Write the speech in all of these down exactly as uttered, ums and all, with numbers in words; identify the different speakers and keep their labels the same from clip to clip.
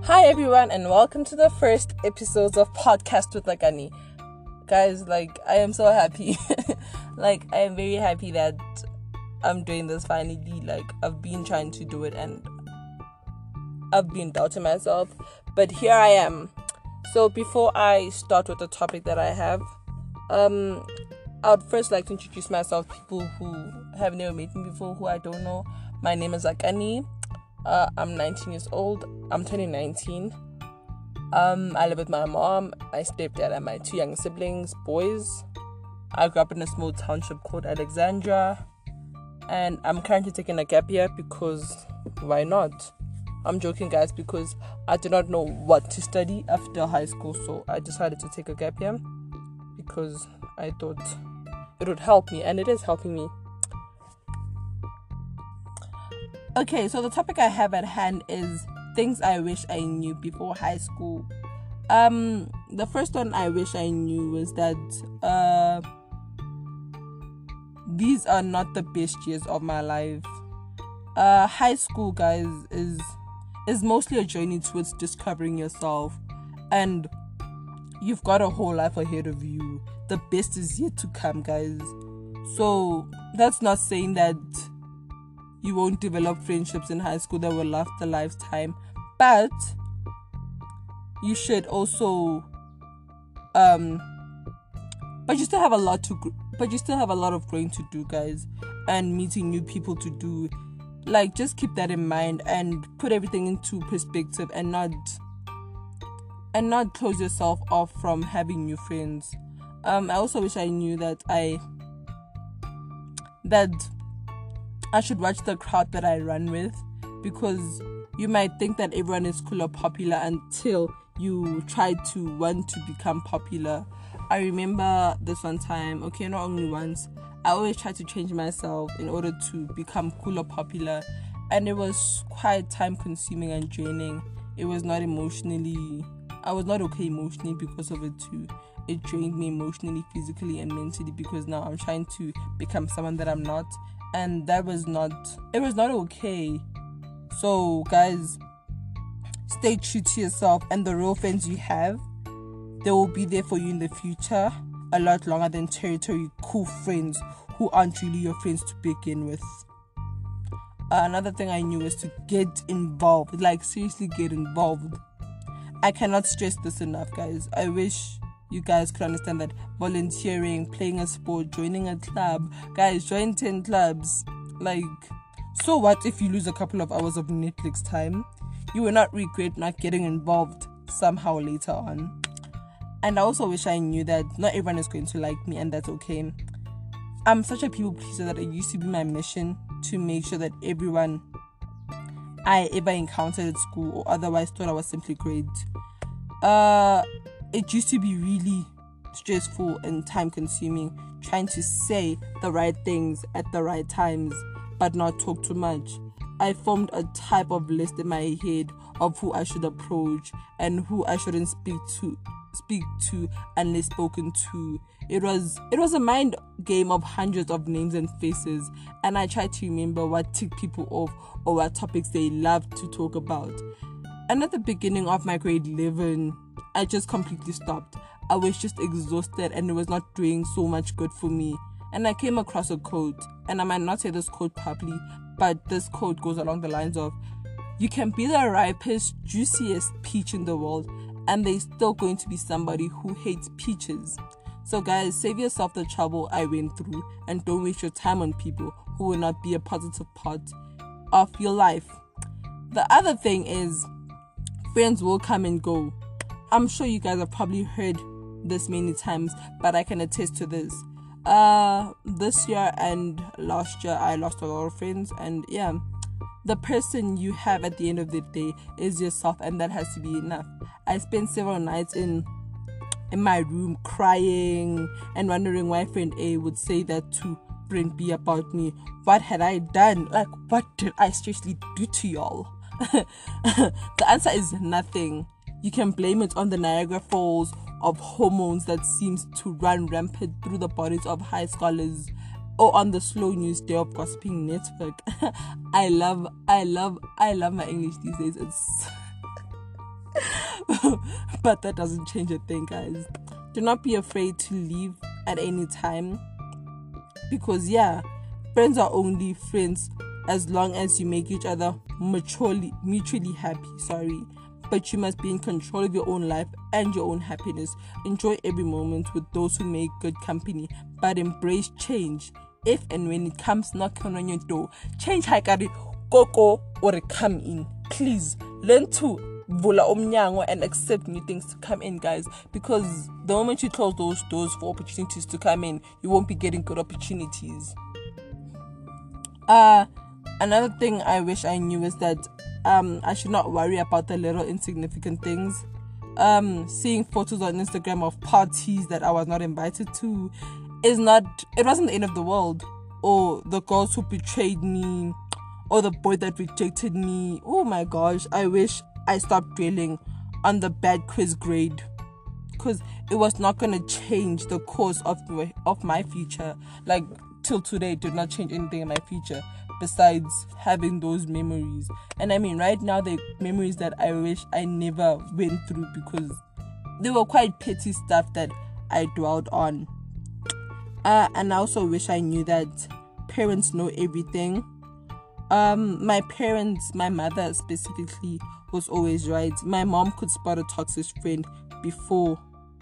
Speaker 1: Hi everyone, and welcome to the first episodes of Podcast with Lagani. Guys, like, I am so happy. like, I am very happy that I'm doing this finally. Like, I've been trying to do it and I've been doubting myself, but here I am. So before I start with the topic that I have, um, I would first like to introduce myself to people who have never met me before, who I don't know. My name is Akani. Uh, I'm nineteen years old. I'm turning nineteen. Um, I live with my mom, my stepdad, and my two young siblings, boys. I grew up in a small township called Alexandra, and I'm currently taking a gap year because why not? I'm joking, guys, because I did not know what to study after high school, so I decided to take a gap year because I thought it would help me, and it is helping me. Okay, so the topic I have at hand is things I wish I knew before high school. Um, the first one I wish I knew was that uh, these are not the best years of my life. Uh, high school, guys, is is mostly a journey towards discovering yourself, and you've got a whole life ahead of you. The best is yet to come, guys. So that's not saying that you won't develop friendships in high school that will last a lifetime, but you should also um but you still have a lot to but you still have a lot of growing to do, guys, and meeting new people to do. Like, just keep that in mind and put everything into perspective, and not and not close yourself off from having new friends. um I also wish I knew that I that I should watch the crowd that I run with, because you might think that everyone is cool or popular until you try to want to become popular. I remember this one time, okay, not only once, I always try to change myself in order to become cool or popular, and it was quite time consuming and draining. It was not emotionally, I was not okay emotionally because of it too. It drained me emotionally, physically, and mentally, because now I'm trying to become someone that I'm not. And that was not, it was not okay. So, guys, stay true to yourself, and the real friends you have, they will be there for you in the future a lot longer than territory cool friends who aren't really your friends to begin with. Uh, another thing I knew was to get involved. Like, seriously, get involved. I cannot stress this enough, guys. I wish you guys could understand that volunteering, playing a sport, joining a club, guys, join ten clubs. Like, so what if you lose a couple of hours of Netflix time? You will not regret not getting involved somehow later on. And I also wish I knew that not everyone is going to like me, and that's okay. I'm such a people pleaser that it used to be my mission to make sure that everyone I ever encountered at school or otherwise thought I was simply great. Uh... It used to be really stressful and time-consuming trying to say the right things at the right times, but not talk too much. I formed a type of list in my head of who I should approach and who I shouldn't speak to, speak to unless spoken to. It was it was a mind game of hundreds of names and faces, and I tried to remember what ticked people off or what topics they loved to talk about. And at the beginning of my grade eleven, I just completely stopped. I was just exhausted, and it was not doing so much good for me. And I came across a quote, and I might not say this quote properly, but this quote goes along the lines of, you can be the ripest, juiciest peach in the world, and there's still going to be somebody who hates peaches. So, guys, save yourself the trouble I went through, and don't waste your time on people who will not be a positive part of your life. The other thing is, friends will come and go. I'm sure you guys have probably heard this many times, but I can attest to this. Uh, this year and last year, I lost a lot of friends, and yeah, the person you have at the end of the day is yourself, and that has to be enough. I spent several nights in in my room crying and wondering why friend A would say that to friend B about me. What had I done? Like, what did I seriously do to y'all? The answer is nothing. You can blame it on the Niagara Falls of hormones that seems to run rampant through the bodies of high scholars, or on the slow news day of gossiping network. I love, I love, I love my English these days. It's But that doesn't change a thing, guys. Do not be afraid to leave at any time, because yeah, friends are only friends as long as you make each other mutually mutually happy. Sorry. But you must be in control of your own life and your own happiness. Enjoy every moment with those who make good company, but embrace change. If and when it comes knocking on your door, change haikari koko or come in. Please learn to vula omnyango and accept new things to come in, guys. Because the moment you close those doors for opportunities to come in, you won't be getting good opportunities. Uh another thing I wish I knew is that um I should not worry about the little insignificant things. Um seeing photos on Instagram of parties that I was not invited to is not it wasn't the end of the world. Or the girls who betrayed me, or the boy that rejected me. Oh my gosh, I wish I stopped dwelling on the bad quiz grade, because it was not going to change the course of my, of my future. Like, till today, it did not change anything in my future besides having those memories. And I mean, right now, the memories that I wish I never went through, because they were quite petty stuff that I dwelled on. Uh, and I also wish I knew that parents know everything. Um, my parents, my mother specifically, was always right. My mom could spot a toxic friend before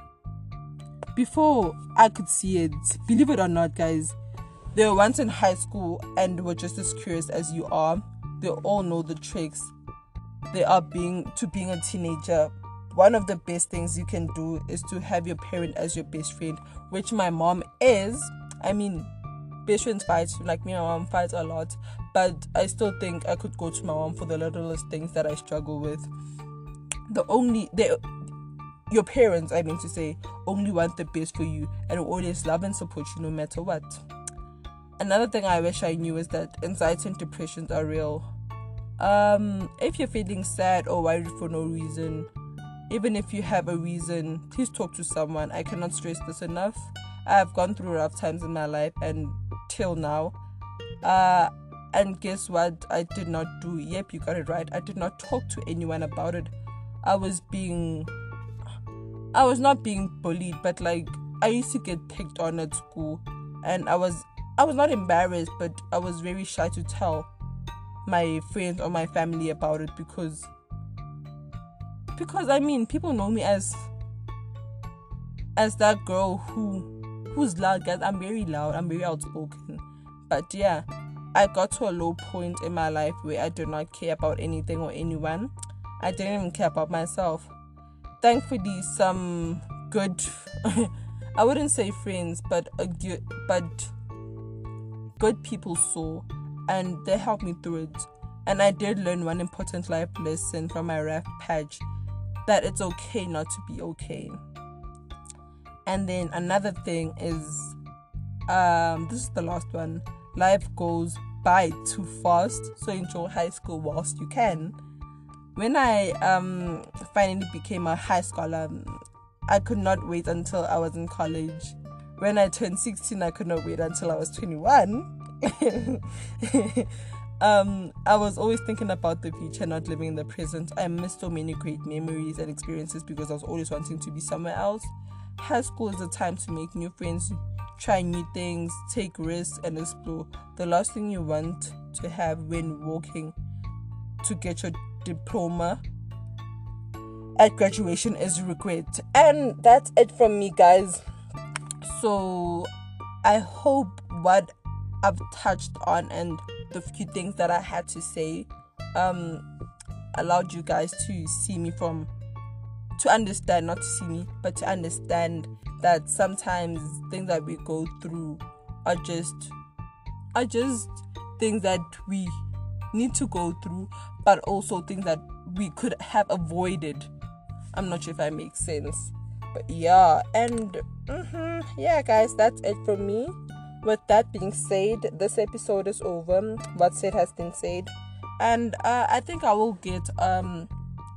Speaker 1: before I could see it. Believe it or not, guys, they were once in high school and were just as curious as you are. They all know the tricks. They are being to being a teenager. One of the best things you can do is to have your parent as your best friend, which my mom is. I mean, best friends fight, like me and my mom fight a lot, but I still think I could go to my mom for the littlest things that I struggle with. The only, they, your parents, I mean to say, only want the best for you and will always love and support you no matter what. Another thing I wish I knew is that anxiety and depressions are real. Um, if you're feeling sad or worried for no reason, even if you have a reason, please talk to someone. I cannot stress this enough. I have gone through rough times in my life and till now. Uh, and guess what? I did not do. Yep, you got it right. I did not talk to anyone about it. I was being... I was not being bullied, but like, I used to get picked on at school. And I was... I was not embarrassed, but I was very shy to tell my friends or my family about it because... Because, I mean, people know me as as that girl who who's loud, guys. I'm very loud. I'm very outspoken. But, yeah, I got to a low point in my life where I did not care about anything or anyone. I didn't even care about myself. Thankfully, some good... I wouldn't say friends, but a good, but good people saw. And they helped me through it. And I did learn one important life lesson from my rough patch, that it's okay not to be okay. And then another thing is, um, this is the last one. Life goes by too fast, so enjoy high school whilst you can. When I um finally became a high scholar, I could not wait until I was in college. When I turned sixteen, I could not wait until I was twenty-one. Um, I was always thinking about the future, not living in the present. I missed so many great memories and experiences because I was always wanting to be somewhere else. High school is the time to make new friends, try new things, take risks, and explore. The last thing you want to have when walking to get your diploma at graduation is regret. And that's it from me, guys. So I hope what I've touched on and the few things that I had to say um allowed you guys to see me from to understand, not to see me, but to understand that sometimes things that we go through are just are just things that we need to go through, but also things that we could have avoided. I'm not sure if I make sense, but yeah. And mm-hmm, yeah, guys, that's it from me. With that being said, this episode is over. What said has been said. And uh, I think I will get um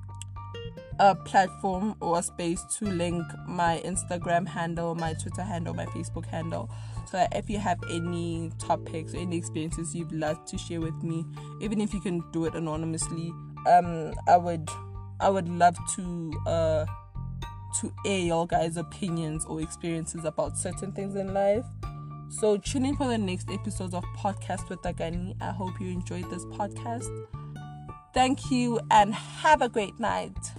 Speaker 1: a platform or a space to link my Instagram handle, my Twitter handle, my Facebook handle. So that if you have any topics or any experiences you'd like to share with me, even if you can do it anonymously, um, I would I would love to uh to air your guys' opinions or experiences about certain things in life. So tune in for the next episodes of Podcast with Agani. I hope you enjoyed this podcast. Thank you and have a great night.